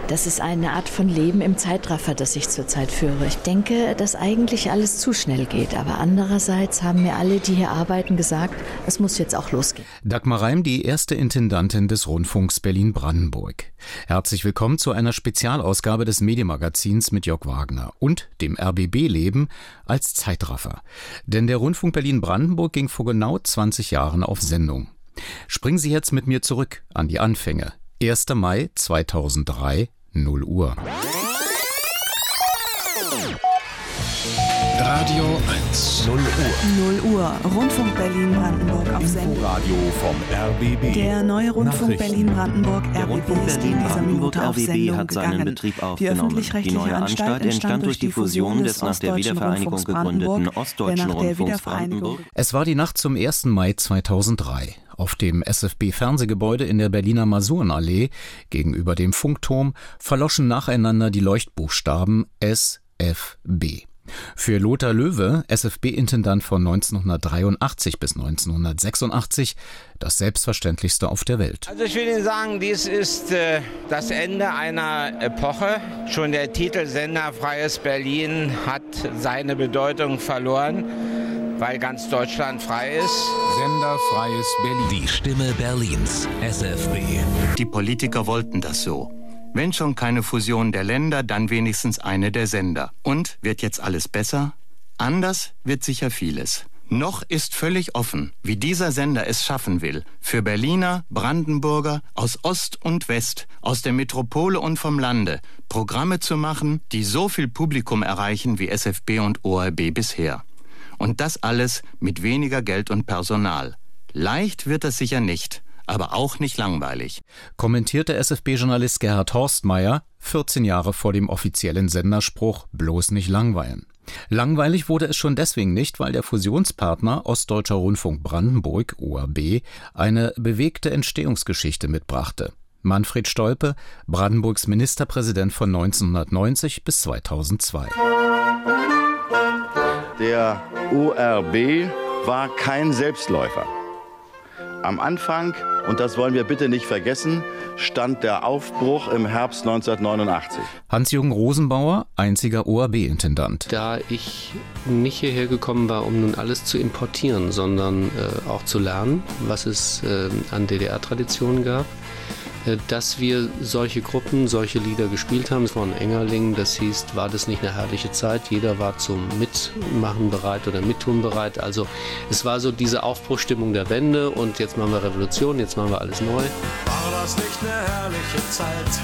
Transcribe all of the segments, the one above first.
Das ist eine Art von Leben im Zeitraffer, das ich zurzeit führe. Ich denke, dass eigentlich alles zu schnell geht. Aber andererseits haben mir alle, die hier arbeiten, gesagt, es muss jetzt auch losgehen. Dagmar Reim, die erste Intendantin des Rundfunks Berlin-Brandenburg. Herzlich willkommen zu einer Spezialausgabe des Medienmagazins mit Jörg Wagner und dem RBB-Leben als Zeitraffer. Denn der Rundfunk Berlin-Brandenburg ging vor genau 20 Jahren auf Sendung. Springen Sie jetzt mit mir zurück an die Anfänge. 1. Mai 2003, 0 Uhr. Radio 1, 0 Uhr. 0 Uhr, Rundfunk Berlin-Brandenburg auf Sendung. Radio vom RBB. Der neue Rundfunk Berlin-Brandenburg RBB ist in dieser Minute auf Sendung hat seinen gegangen. Betrieb Die aufgenommen. Die öffentlich-rechtliche neue Anstalt entstand durch die Fusion des nach der Wiedervereinigung gegründeten Ostdeutschen Rundfunks Brandenburg. Es war die Nacht zum 1. Mai 2003. Auf dem SFB-Fernsehgebäude in der Berliner Masurenallee gegenüber dem Funkturm verloschen nacheinander die Leuchtbuchstaben SFB. Für Lothar Löwe, SFB-Intendant von 1983 bis 1986, das Selbstverständlichste auf der Welt. Also ich will Ihnen sagen, dies ist das Ende einer Epoche. Schon der Titel Senderfreies Berlin hat seine Bedeutung verloren, weil ganz Deutschland frei ist. Senderfreies Berlin. Die Stimme Berlins, SFB. Die Politiker wollten das so. Wenn schon keine Fusion der Länder, dann wenigstens eine der Sender. Und wird jetzt alles besser? Anders wird sicher vieles. Noch ist völlig offen, wie dieser Sender es schaffen will, für Berliner, Brandenburger, aus Ost und West, aus der Metropole und vom Lande, Programme zu machen, die so viel Publikum erreichen wie SFB und ORB bisher. Und das alles mit weniger Geld und Personal. Leicht wird das sicher nicht, aber auch nicht langweilig. Kommentierte SFB-Journalist Gerhard Horstmeier 14 Jahre vor dem offiziellen Senderspruch bloß nicht langweilen. Langweilig wurde es schon deswegen nicht, weil der Fusionspartner Ostdeutscher Rundfunk Brandenburg, ORB, eine bewegte Entstehungsgeschichte mitbrachte. Manfred Stolpe, Brandenburgs Ministerpräsident von 1990 bis 2002. Der ORB war kein Selbstläufer. Am Anfang, und das wollen wir bitte nicht vergessen, stand der Aufbruch im Herbst 1989. Hans-Jürgen Rosenbauer, einziger ORB-Intendant. Da ich nicht hierher gekommen war, um nun alles zu importieren, sondern auch zu lernen, was es an DDR-Traditionen gab, dass wir solche Gruppen, solche Lieder gespielt haben. Es war in Engerlingen, das hieß, war das nicht eine herrliche Zeit? Jeder war zum Mitmachen bereit oder Mittun bereit. Also es war so diese Aufbruchsstimmung der Wende und jetzt machen wir Revolution, jetzt machen wir alles neu. War das nicht eine herrliche Zeit?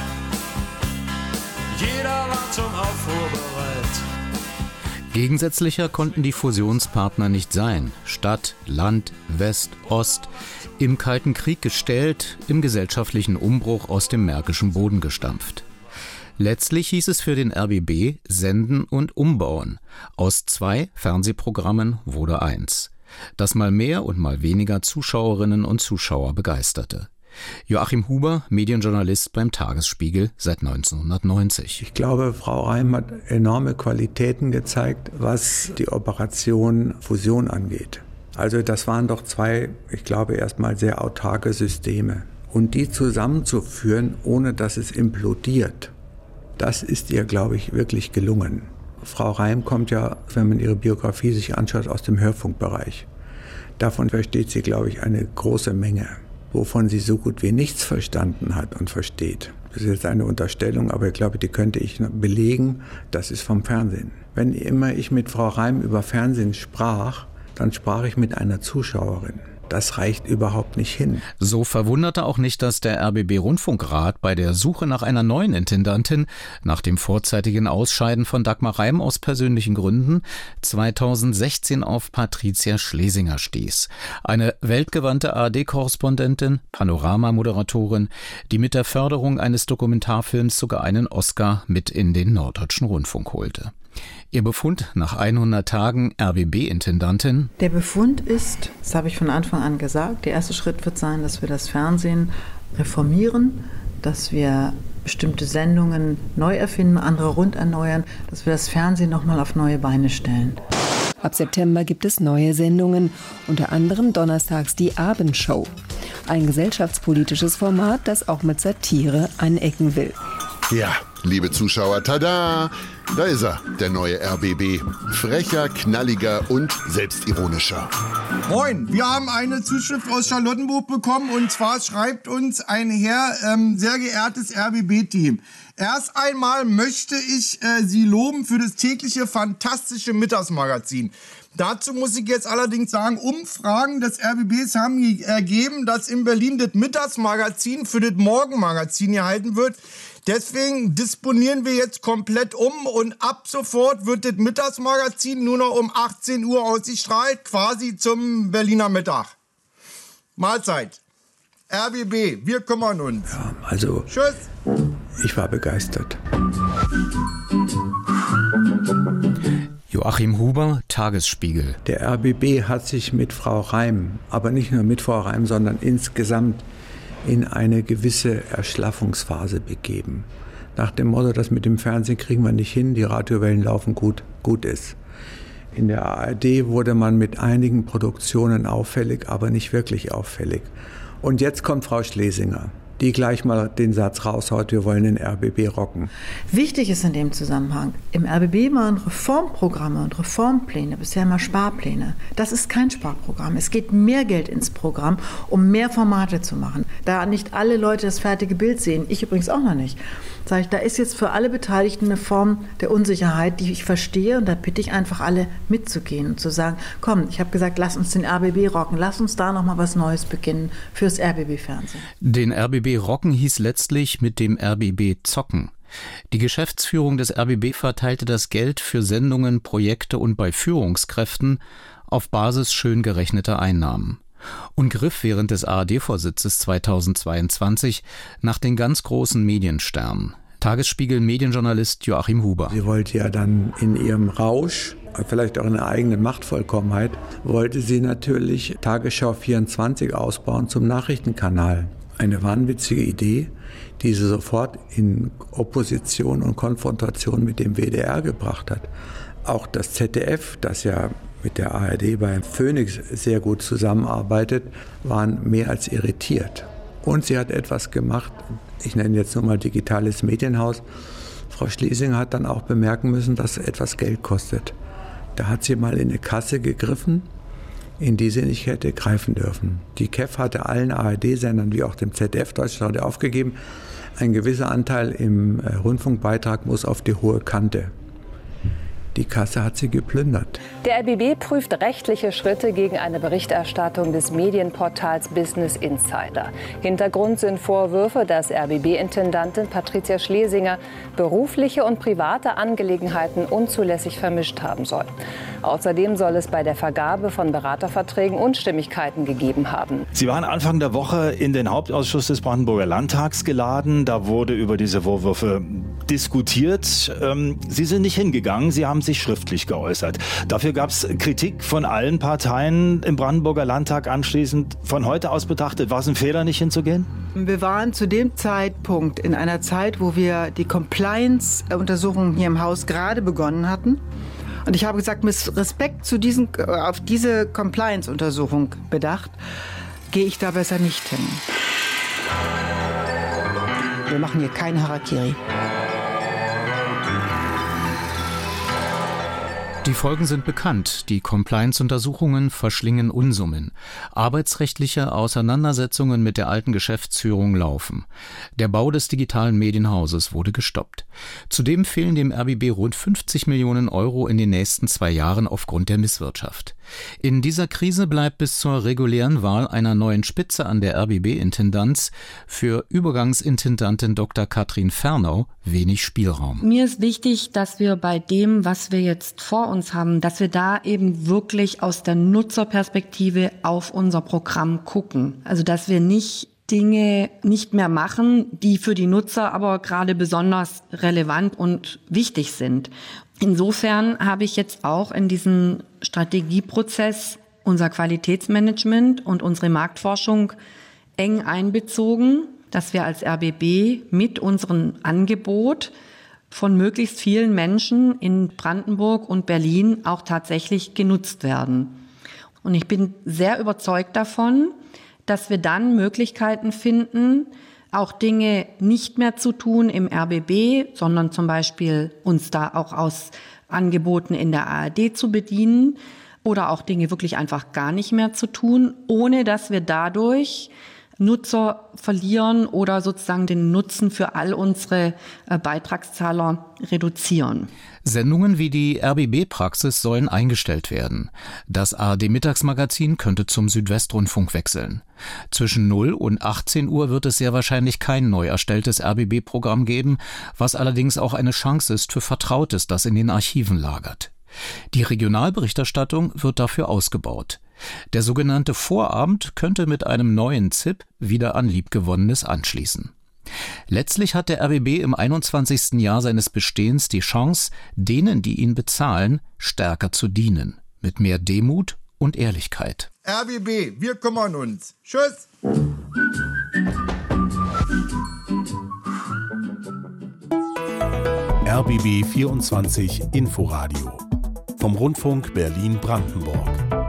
Jeder war zum Aufruhr bereit. Gegensätzlicher konnten die Fusionspartner nicht sein. Stadt, Land, West, Ost. Im Kalten Krieg gestellt, im gesellschaftlichen Umbruch aus dem märkischen Boden gestampft. Letztlich hieß es für den RBB senden und umbauen. Aus 2 Fernsehprogrammen wurde 1. Das mal mehr und mal weniger Zuschauerinnen und Zuschauer begeisterte. Joachim Huber, Medienjournalist beim Tagesspiegel seit 1990. Ich glaube, Frau Reim hat enorme Qualitäten gezeigt, was die Operation Fusion angeht. Also das waren doch 2, ich glaube, erstmal sehr autarke Systeme. Und die zusammenzuführen, ohne dass es implodiert, das ist ihr, glaube ich, wirklich gelungen. Frau Reim kommt ja, wenn man ihre Biografie sich anschaut, aus dem Hörfunkbereich. Davon versteht sie, glaube ich, eine große Menge, wovon sie so gut wie nichts verstanden hat und versteht. Das ist jetzt eine Unterstellung, aber ich glaube, die könnte ich belegen, das ist vom Fernsehen. Wenn immer ich mit Frau Reim über Fernsehen sprach, dann sprach ich mit einer Zuschauerin. Das reicht überhaupt nicht hin. So verwunderte auch nicht, dass der RBB-Rundfunkrat bei der Suche nach einer neuen Intendantin, nach dem vorzeitigen Ausscheiden von Dagmar Reim aus persönlichen Gründen, 2016 auf Patricia Schlesinger stieß. Eine weltgewandte ARD-Korrespondentin, Panorama-Moderatorin, die mit der Förderung eines Dokumentarfilms sogar einen Oscar mit in den Norddeutschen Rundfunk holte. Ihr Befund nach 100 Tagen RBB-Intendantin? Der Befund ist, das habe ich von Anfang an gesagt, der erste Schritt wird sein, dass wir das Fernsehen reformieren, dass wir bestimmte Sendungen neu erfinden, andere rund erneuern, dass wir das Fernsehen nochmal auf neue Beine stellen. Ab September gibt es neue Sendungen, unter anderem donnerstags die Abendshow. Ein gesellschaftspolitisches Format, das auch mit Satire anecken will. Ja, liebe Zuschauer, tada! Da ist er, der neue RBB. Frecher, knalliger und selbstironischer. Moin, wir haben eine Zuschrift aus Charlottenburg bekommen und zwar schreibt uns ein Herr, sehr geehrtes RBB-Team. Erst einmal möchte ich Sie loben für das tägliche fantastische Mittagsmagazin. Dazu muss ich jetzt allerdings sagen, Umfragen des RBBs haben ergeben, dass in Berlin das Mittagsmagazin für das Morgenmagazin gehalten wird. Deswegen disponieren wir jetzt komplett um und ab sofort wird das Mittagsmagazin nur noch um 18 Uhr ausgestrahlt, quasi zum Berliner Mittag. Mahlzeit. RBB, wir kümmern uns. Ja, also, tschüss. Ich war begeistert. Joachim Huber, Tagesspiegel. Der RBB hat sich mit Frau Reim, aber nicht nur mit Frau Reim, sondern insgesamt in eine gewisse Erschlaffungsphase begeben. Nach dem Motto, das mit dem Fernsehen kriegen wir nicht hin, die Radiowellen laufen gut ist. In der ARD wurde man mit einigen Produktionen auffällig, aber nicht wirklich auffällig. Und jetzt kommt Frau Schlesinger, die gleich mal den Satz raushaut, wir wollen den RBB rocken. Wichtig ist in dem Zusammenhang, im RBB waren Reformprogramme und Reformpläne, bisher immer Sparpläne. Das ist kein Sparprogramm. Es geht mehr Geld ins Programm, um mehr Formate zu machen. Da nicht alle Leute das fertige Bild sehen, ich übrigens auch noch nicht, sage ich, da ist jetzt für alle Beteiligten eine Form der Unsicherheit, die ich verstehe, und da bitte ich einfach alle mitzugehen und zu sagen, komm, ich habe gesagt, lass uns den RBB rocken, lass uns da nochmal was Neues beginnen fürs RBB-Fernsehen. Den RBB rocken hieß letztlich mit dem RBB zocken. Die Geschäftsführung des RBB verteilte das Geld für Sendungen, Projekte und bei Führungskräften auf Basis schön gerechneter Einnahmen und griff während des ARD-Vorsitzes 2022 nach den ganz großen Mediensternen. Tagesspiegel Medienjournalist Joachim Huber. Sie wollte ja dann in ihrem Rausch, vielleicht auch in der eigenen Machtvollkommenheit, wollte sie natürlich Tagesschau 24 ausbauen zum Nachrichtenkanal. Eine wahnwitzige Idee, die sie sofort in Opposition und Konfrontation mit dem WDR gebracht hat. Auch das ZDF, das ja mit der ARD bei Phoenix sehr gut zusammenarbeitet, waren mehr als irritiert. Und sie hat etwas gemacht, ich nenne jetzt nur mal digitales Medienhaus. Frau Schlesinger hat dann auch bemerken müssen, dass es etwas Geld kostet. Da hat sie mal in eine Kasse gegriffen, in die sie nicht hätte greifen dürfen. Die KEF hatte allen ARD-Sendern wie auch dem ZDF Deutschland aufgegeben, ein gewisser Anteil im Rundfunkbeitrag muss auf die hohe Kante. Die Kasse hat sie geplündert. Der RBB prüft rechtliche Schritte gegen eine Berichterstattung des Medienportals Business Insider. Hintergrund sind Vorwürfe, dass RBB-Intendantin Patricia Schlesinger berufliche und private Angelegenheiten unzulässig vermischt haben soll. Außerdem soll es bei der Vergabe von Beraterverträgen Unstimmigkeiten gegeben haben. Sie waren Anfang der Woche in den Hauptausschuss des Brandenburger Landtags geladen. Da wurde über diese Vorwürfe diskutiert. Sie sind nicht hingegangen. Sie haben sich schriftlich geäußert. Dafür gab es Kritik von allen Parteien im Brandenburger Landtag anschließend. Von heute aus betrachtet, war es ein Fehler, nicht hinzugehen? Wir waren zu dem Zeitpunkt in einer Zeit, wo wir die Compliance-Untersuchungen hier im Haus gerade begonnen hatten. Und ich habe gesagt, mit Respekt zu auf diese Compliance-Untersuchung bedacht, gehe ich da besser nicht hin. Wir machen hier kein Harakiri. Die Folgen sind bekannt. Die Compliance-Untersuchungen verschlingen Unsummen. Arbeitsrechtliche Auseinandersetzungen mit der alten Geschäftsführung laufen. Der Bau des digitalen Medienhauses wurde gestoppt. Zudem fehlen dem RBB rund 50 Millionen Euro in den nächsten 2 Jahren aufgrund der Misswirtschaft. In dieser Krise bleibt bis zur regulären Wahl einer neuen Spitze an der RBB-Intendanz für Übergangsintendantin Dr. Katrin Fernau wenig Spielraum. Mir ist wichtig, dass wir bei dem, was wir jetzt vor uns haben, dass wir da eben wirklich aus der Nutzerperspektive auf unser Programm gucken. Also dass wir nicht Dinge nicht mehr machen, die für die Nutzer aber gerade besonders relevant und wichtig sind. Insofern habe ich jetzt auch in diesen Strategieprozess unser Qualitätsmanagement und unsere Marktforschung eng einbezogen, dass wir als RBB mit unserem Angebot von möglichst vielen Menschen in Brandenburg und Berlin auch tatsächlich genutzt werden. Und ich bin sehr überzeugt davon, dass wir dann Möglichkeiten finden, auch Dinge nicht mehr zu tun im RBB, sondern zum Beispiel uns da auch aus Angeboten in der ARD zu bedienen oder auch Dinge wirklich einfach gar nicht mehr zu tun, ohne dass wir dadurch Nutzer verlieren oder sozusagen den Nutzen für all unsere Beitragszahler reduzieren. Sendungen wie die RBB-Praxis sollen eingestellt werden. Das ARD-Mittagsmagazin könnte zum Südwestrundfunk wechseln. Zwischen 0 und 18 Uhr wird es sehr wahrscheinlich kein neu erstelltes RBB-Programm geben, was allerdings auch eine Chance ist für Vertrautes, das in den Archiven lagert. Die Regionalberichterstattung wird dafür ausgebaut. Der sogenannte Vorabend könnte mit einem neuen ZIP wieder an Liebgewonnenes anschließen. Letztlich hat der RBB im 21. Jahr seines Bestehens die Chance, denen, die ihn bezahlen, stärker zu dienen. Mit mehr Demut und Ehrlichkeit. RBB, wir kümmern uns. Tschüss! RBB 24 Inforadio vom Rundfunk Berlin-Brandenburg.